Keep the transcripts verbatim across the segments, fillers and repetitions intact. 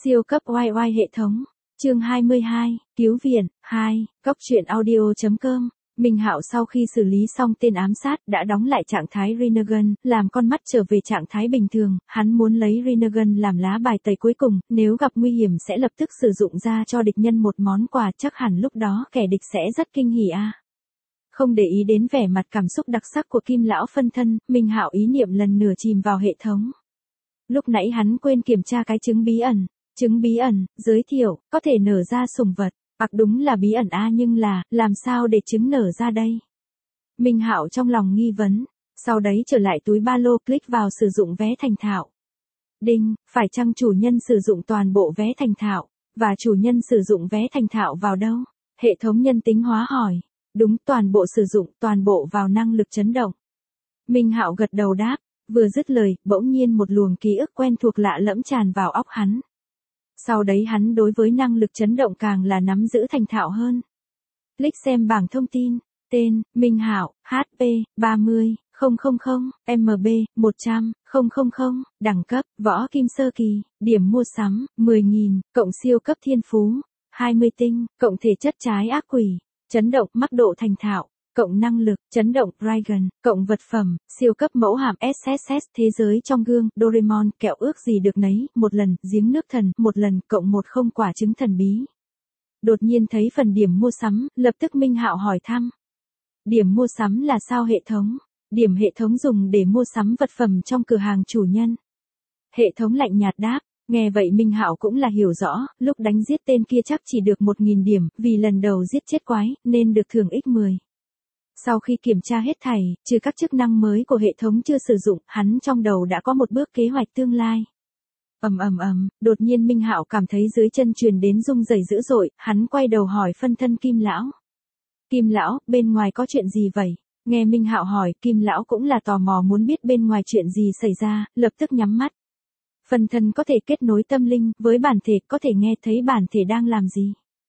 Siêu cấp oai oai hệ thống. Chương hai mươi hai, cứu viện. hai, Cốc truyện audio.com. Minh Hạo sau khi xử lý xong tên ám sát đã đóng lại trạng thái Rinnegan, làm con mắt trở về trạng thái bình thường, hắn muốn lấy Rinnegan làm lá bài tẩy cuối cùng, nếu gặp nguy hiểm sẽ lập tức sử dụng ra cho địch nhân một món quà, chắc hẳn lúc đó kẻ địch sẽ rất kinh hỉ a. À. Không để ý đến vẻ mặt cảm xúc đặc sắc của Kim lão phân thân, Minh Hạo ý niệm lần nửa chìm vào hệ thống. Lúc nãy hắn quên kiểm tra cái trứng bí ẩn. Trứng bí ẩn, giới thiệu, có thể nở ra sủng vật. Ặc đúng là bí ẩn a, nhưng là, làm sao để trứng nở ra đây? Minh Hạo trong lòng nghi vấn, sau đấy trở lại túi ba lô, click vào sử dụng vé thành thạo. Đinh, phải chăng chủ nhân sử dụng toàn bộ vé thành thạo, và chủ nhân sử dụng vé thành thạo vào đâu? Hệ thống nhân tính hóa hỏi. Đúng, toàn bộ sử dụng, toàn bộ vào năng lực chấn động. Minh Hạo gật đầu đáp, vừa dứt lời, bỗng nhiên một luồng ký ức quen thuộc lạ lẫm tràn vào óc hắn. Sau đấy hắn đối với năng lực chấn động càng là nắm giữ thành thạo hơn. Click xem bảng thông tin, tên, Minh Hạo, hát pê, ba mươi, không không không, em bê, một trăm, không không không, đẳng cấp, võ kim sơ kỳ, điểm mua sắm, mười nghìn, cộng siêu cấp thiên phú, hai mươi tinh, cộng thể chất trái ác quỷ, chấn động, mắc độ thành thạo. Cộng năng lực, chấn động, Dragon, cộng vật phẩm, siêu cấp mẫu hàm ét ét ét, thế giới trong gương, Doraemon, kẹo ước gì được nấy, một lần, giếng nước thần, một lần, cộng một không quả trứng thần bí. Đột nhiên thấy phần điểm mua sắm, lập tức Minh Hạo hỏi thăm. Điểm mua sắm là sao hệ thống? Điểm hệ thống dùng để mua sắm vật phẩm trong cửa hàng chủ nhân. Hệ thống lạnh nhạt đáp. Nghe vậy Minh Hạo cũng là hiểu rõ, lúc đánh giết tên kia chắc chỉ được một nghìn điểm, vì lần đầu giết chết quái, nên được thưởng nhân mười. Sau khi kiểm tra hết thảy, trừ các chức năng mới của hệ thống chưa sử dụng, hắn trong đầu đã có một bước kế hoạch tương lai. Ầm ầm ầm, đột nhiên Minh Hạo cảm thấy dưới chân truyền đến rung rẩy dữ dội, hắn quay đầu hỏi phân thân Kim lão. Kim lão, bên ngoài có chuyện gì vậy? Nghe Minh Hạo hỏi, Kim lão cũng là tò mò muốn biết bên ngoài chuyện gì xảy ra, lập tức nhắm mắt. Phân thân có thể kết nối tâm linh với bản thể, có thể nghe thấy bản thể đang làm gì.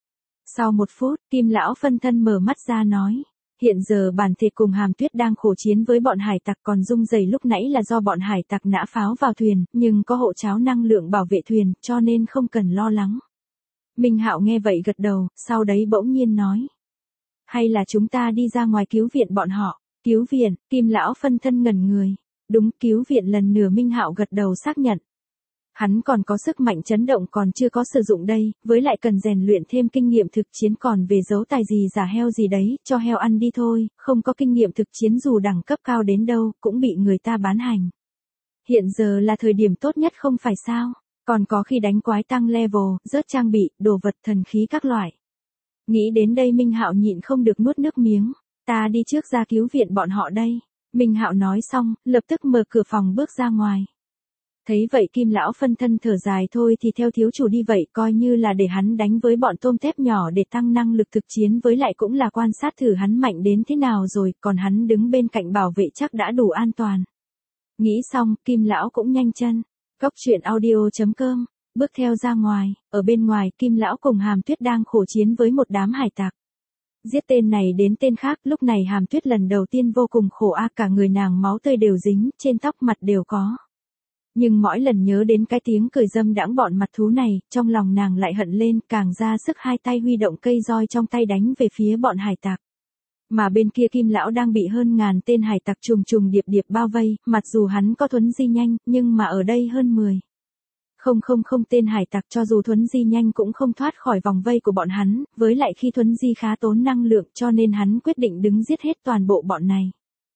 Sau một phút, Kim lão phân thân mở mắt ra nói. Hiện giờ bản thể cùng Hàm Tuyết đang khổ chiến với bọn hải tặc, còn rung rẩy lúc nãy là do bọn hải tặc nã pháo vào thuyền, nhưng có hộ cháo năng lượng bảo vệ thuyền, cho nên không cần lo lắng. Minh Hạo nghe vậy gật đầu, sau đấy bỗng nhiên nói. Hay là chúng ta đi ra ngoài cứu viện bọn họ? Cứu viện? Kim lão phân thân ngẩn người. Đúng, cứu viện lần nửa Minh Hạo gật đầu xác nhận. Hắn còn có sức mạnh chấn động còn chưa có sử dụng đây, với lại cần rèn luyện thêm kinh nghiệm thực chiến, còn về giấu tài gì giả heo gì đấy, cho heo ăn đi thôi, không có kinh nghiệm thực chiến dù đẳng cấp cao đến đâu, cũng bị người ta bán hành. Hiện giờ là thời điểm tốt nhất không phải sao, còn có khi đánh quái tăng level, rớt trang bị, đồ vật thần khí các loại. Nghĩ đến đây Minh Hạo nhịn không được nuốt nước miếng, ta đi trước ra cứu viện bọn họ đây. Minh Hạo nói xong, lập tức mở cửa phòng bước ra ngoài. Thấy vậy Kim lão phân thân thở dài thôi thì theo thiếu chủ đi vậy, coi như là để hắn đánh với bọn tôm tép nhỏ để tăng năng lực thực chiến, với lại cũng là quan sát thử hắn mạnh đến thế nào rồi, còn hắn đứng bên cạnh bảo vệ chắc đã đủ an toàn. Nghĩ xong, Kim lão cũng nhanh chân. Cốc truyện audio.com, bước theo ra ngoài, ở bên ngoài Kim lão cùng Hàm Tuyết đang khổ chiến với một đám hải tặc. Giết tên này đến tên khác, lúc này Hàm Tuyết lần đầu tiên vô cùng khổ a, cả người nàng máu tươi đều dính, trên tóc mặt đều có. Nhưng mỗi lần nhớ đến cái tiếng cười dâm đãng bọn mặt thú này, trong lòng nàng lại hận lên, càng ra sức hai tay huy động cây roi trong tay đánh về phía bọn hải tặc. Mà bên kia Kim lão đang bị hơn ngàn tên hải tặc trùng trùng điệp điệp bao vây, mặc dù hắn có thuấn di nhanh, nhưng mà ở đây hơn mười. Không không không tên hải tặc cho dù thuấn di nhanh cũng không thoát khỏi vòng vây của bọn hắn, với lại khi thuấn di khá tốn năng lượng cho nên hắn quyết định đứng giết hết toàn bộ bọn này.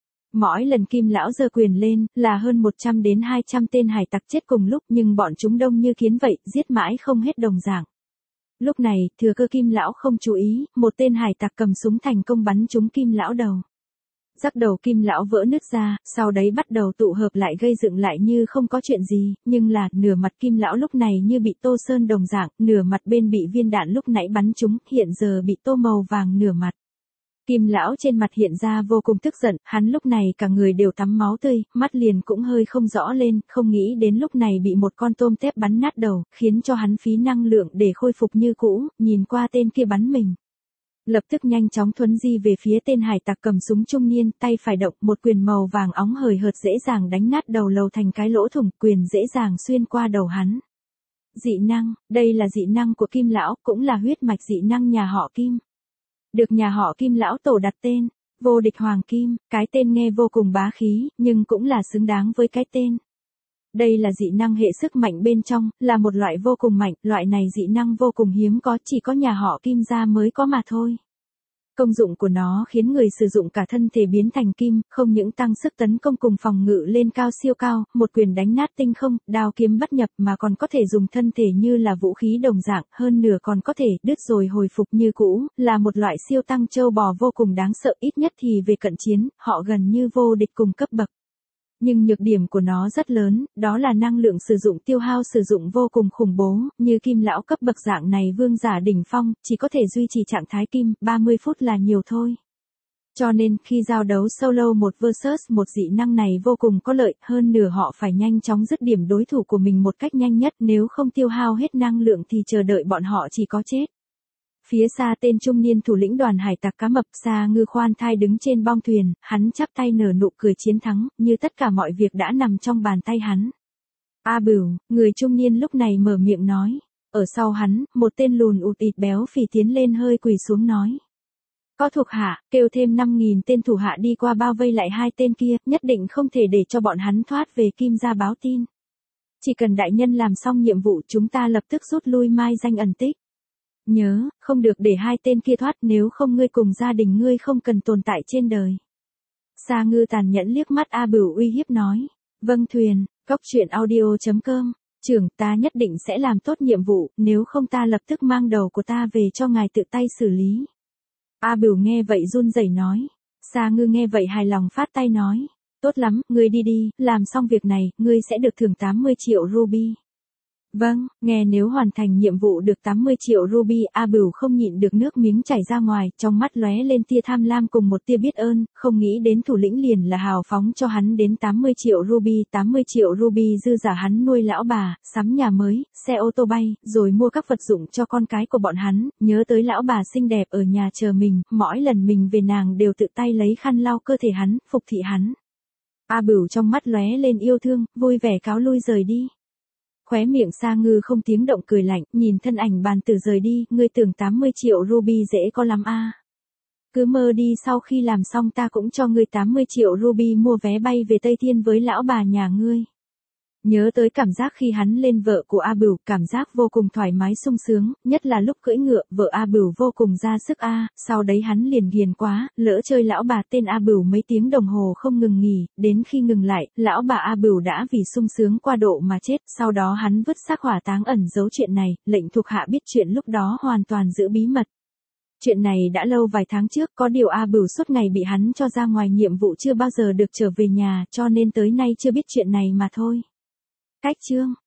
Mỗi lần Kim lão giơ quyền lên, là hơn một trăm đến hai trăm tên hải tặc chết cùng lúc, nhưng bọn chúng đông như kiến vậy, giết mãi không hết đồng dạng. Lúc này, thừa cơ Kim lão không chú ý, một tên hải tặc cầm súng thành công bắn trúng Kim lão đầu. Rắc đầu Kim lão vỡ nứt ra, sau đấy bắt đầu tụ hợp lại gây dựng lại như không có chuyện gì, nhưng là, nửa mặt Kim lão lúc này như bị tô sơn đồng dạng, nửa mặt bên bị viên đạn lúc nãy bắn trúng, hiện giờ bị tô màu vàng nửa mặt. Kim lão trên mặt hiện ra vô cùng tức giận, hắn lúc này cả người đều tắm máu tươi, mắt liền cũng hơi không rõ lên, không nghĩ đến lúc này bị một con tôm tép bắn nát đầu, khiến cho hắn phí năng lượng để khôi phục như cũ, nhìn qua tên kia bắn mình. Lập tức nhanh chóng thuấn di về phía tên hải tặc cầm súng trung niên, tay phải động, một quyền màu vàng óng hời hợt dễ dàng đánh nát đầu lầu thành cái lỗ thủng, quyền dễ dàng xuyên qua đầu hắn. Dị năng, đây là dị năng của Kim lão, cũng là huyết mạch dị năng nhà họ Kim. Được nhà họ Kim lão tổ đặt tên, vô địch hoàng kim, cái tên nghe vô cùng bá khí, nhưng cũng là xứng đáng với cái tên. Đây là dị năng hệ sức mạnh bên trong, là một loại vô cùng mạnh, loại này dị năng vô cùng hiếm có, chỉ có nhà họ Kim gia mới có mà thôi. Công dụng của nó khiến người sử dụng cả thân thể biến thành kim, không những tăng sức tấn công cùng phòng ngự lên cao siêu cao, một quyền đánh nát tinh không, đao kiếm bất nhập mà còn có thể dùng thân thể như là vũ khí đồng dạng, hơn nửa còn có thể đứt rồi hồi phục như cũ, là một loại siêu tăng châu bò vô cùng đáng sợ, ít nhất thì về cận chiến, họ gần như vô địch cùng cấp bậc. Nhưng nhược điểm của nó rất lớn, đó là năng lượng sử dụng tiêu hao sử dụng vô cùng khủng bố, như Kim lão cấp bậc dạng này vương giả đỉnh phong, chỉ có thể duy trì trạng thái kim, ba mươi phút là nhiều thôi. Cho nên, khi giao đấu solo một versus một dị năng này vô cùng có lợi, hơn nửa họ phải nhanh chóng dứt điểm đối thủ của mình một cách nhanh nhất, nếu không tiêu hao hết năng lượng thì chờ đợi bọn họ chỉ có chết. Phía xa tên trung niên thủ lĩnh đoàn hải tặc cá mập Sa Ngư khoan thai đứng trên bong thuyền, hắn chắp tay nở nụ cười chiến thắng, như tất cả mọi việc đã nằm trong bàn tay hắn. A Bửu, người trung niên lúc này mở miệng nói. Ở sau hắn, một tên lùn ụt ịt béo phì tiến lên hơi quỳ xuống nói. Có thuộc hạ, kêu thêm năm nghìn tên thủ hạ đi qua bao vây lại hai tên kia, nhất định không thể để cho bọn hắn thoát về Kim gia báo tin. Chỉ cần đại nhân làm xong nhiệm vụ chúng ta lập tức rút lui mai danh ẩn tích. Nhớ, không được để hai tên kia thoát, nếu không ngươi cùng gia đình ngươi không cần tồn tại trên đời. Sa Ngư tàn nhẫn liếc mắt A Bửu uy hiếp nói. Vâng thuyền, cốc truyện audio chấm com. Trưởng, ta nhất định sẽ làm tốt nhiệm vụ, nếu không ta lập tức mang đầu của ta về cho ngài tự tay xử lý. A Bửu nghe vậy run rẩy nói. Sa Ngư nghe vậy hài lòng phát tay nói. Tốt lắm, ngươi đi đi, làm xong việc này, ngươi sẽ được thưởng tám mươi triệu ruby. Vâng, nghe nếu hoàn thành nhiệm vụ được tám mươi triệu ruby, A Bửu không nhịn được nước miếng chảy ra ngoài, trong mắt lóe lên tia tham lam cùng một tia biết ơn, không nghĩ đến thủ lĩnh liền là hào phóng cho hắn đến tám mươi triệu ruby, tám mươi triệu ruby dư giả hắn nuôi lão bà, sắm nhà mới, xe ô tô bay, rồi mua các vật dụng cho con cái của bọn hắn, nhớ tới lão bà xinh đẹp ở nhà chờ mình, mỗi lần mình về nàng đều tự tay lấy khăn lau cơ thể hắn, phục thị hắn. A Bửu trong mắt lóe lên yêu thương, vui vẻ cáo lui rời đi. Khóe miệng Sa Ngư không tiếng động cười lạnh, nhìn thân ảnh bàn tử rời đi, ngươi tưởng tám mươi triệu ruby dễ có lắm a? À? Cứ mơ đi, sau khi làm xong ta cũng cho ngươi tám mươi triệu ruby mua vé bay về Tây Thiên với lão bà nhà ngươi. Nhớ tới cảm giác khi hắn lên vợ của A Bửu, cảm giác vô cùng thoải mái sung sướng, nhất là lúc cưỡi ngựa, vợ A Bửu vô cùng ra sức a, à, sau đấy hắn liền ghiền quá, lỡ chơi lão bà tên A Bửu mấy tiếng đồng hồ không ngừng nghỉ, đến khi ngừng lại, lão bà A Bửu đã vì sung sướng qua độ mà chết, sau đó hắn vứt xác hỏa táng ẩn giấu chuyện này, lệnh thuộc hạ biết chuyện lúc đó hoàn toàn giữ bí mật. Chuyện này đã lâu vài tháng trước, có điều A Bửu suốt ngày bị hắn cho ra ngoài nhiệm vụ chưa bao giờ được trở về nhà, cho nên tới nay chưa biết chuyện này mà thôi. Cách chương